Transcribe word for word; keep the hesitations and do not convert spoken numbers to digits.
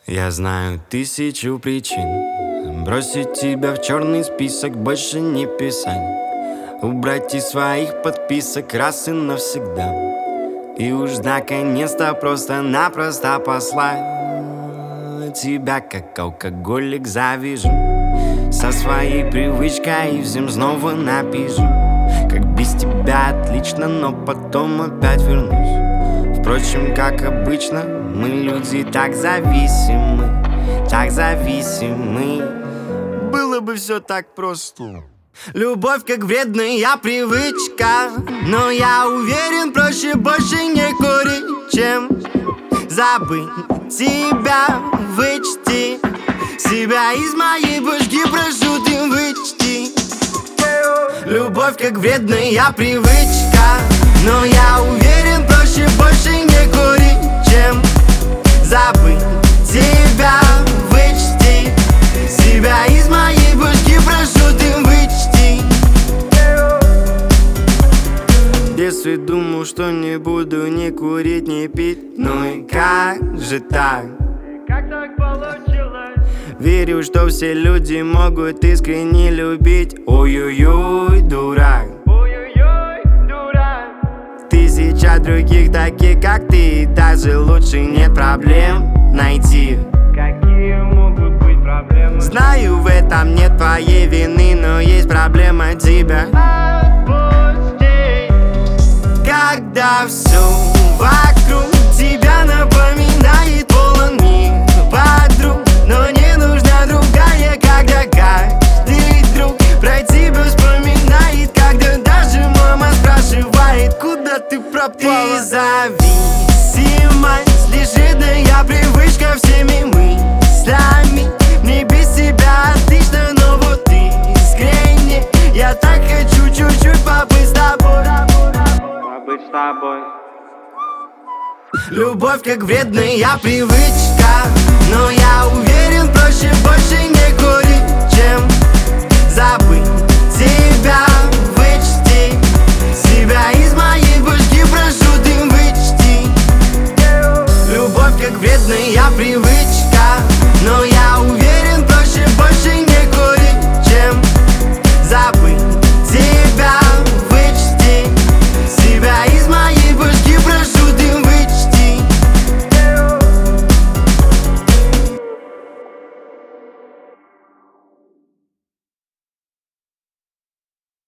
Я знаю тысячу причин бросить тебя в черный список, больше не писать, убрать из своих подписок раз и навсегда. И уж наконец-то просто-напросто послать тебя, как алкоголик, завяжу со своей привычкой и всем снова напишу, как без тебя отлично, но потом опять вернусь. Впрочем, как обычно, мы люди так зависимы, так зависимы. Было бы все так просто. Любовь как вредная привычка, но я уверен, проще больше не курить, чем забыть тебя. Вычти себя из моей башки, прошу, ты вычти. Любовь как вредная привычка, но я уверен, проще больше не курить, чем забыть тебя. Вычти себя из моей башки, прошу, ты вычти. В детстве думал, что не буду ни курить, ни пить. Ну и как же так? Как так получилось? Верю, что все люди могут искренне любить. Ой-ой-ой, дурак. Ой-ой-ой, дурак. Тысяча других таких, как ты, даже лучше нет проблем найти. Какие могут быть проблемы? Знаю, в этом нет твоей вины, но есть проблема тебя. Отпусти. Когда все вокруг тебя напоминает полон мир подруг, но не нужна другая, когда каждый друг про тебя вспоминает, когда даже мама спрашивает, куда ты пропала. Ты зависимость, лишенная привычка всеми мыслями. Мне без тебя отлично, но вот ты искренне. Я так хочу чуть-чуть побыть с тобой, Побыть с тобой. Любовь как вредная привычка, но я уверен, проще больше не курить, чем забыть тебя.